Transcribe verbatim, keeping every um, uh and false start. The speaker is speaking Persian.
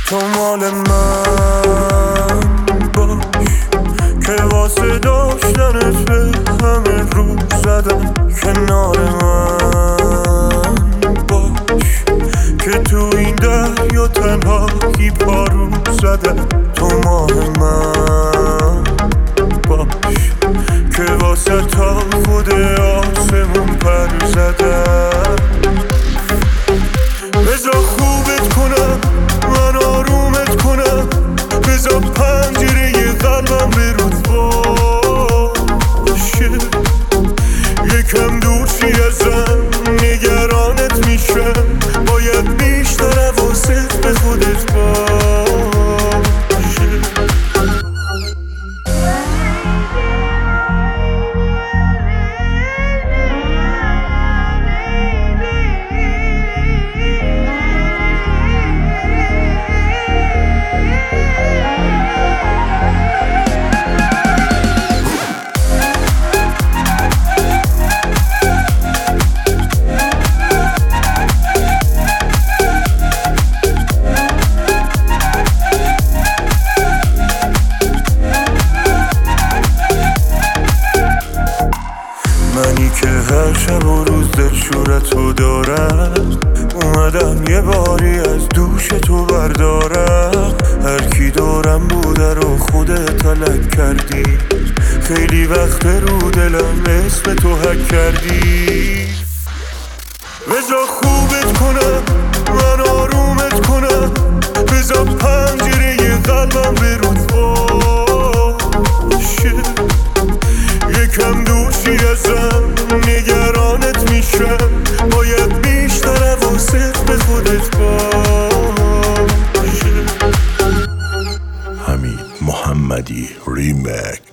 تو مال من باش که واسه داشتنت به همه رو زدم. کنار من باش که تو این دریا تنهایی پارو زدم. تو مال من باش که واسه تا خود آسمون پر زدم. بذار خوبت کنم، من آرومت کنم، بذار پنجره قلبم به رود باشه. یکم دور چی ازم نگرانت میشم، باید بیشتر حواست به خودت باشه. منی که هر شب و روز دلشورتو دارم، اومدم یه باری از دوش تو بردارم. هر کی دورم بوده رو خودت تلک کردی، خیلی وقت رو دلم اسم تو حک کردی. بذار خوبت کنم، من آرومت کنم، بذار پنجره قلبم به رود باشه. یکم دور چی ازم نگرانت میشم، باید بیشتر حواست به خودت باشه. حمید محمدی ریمک.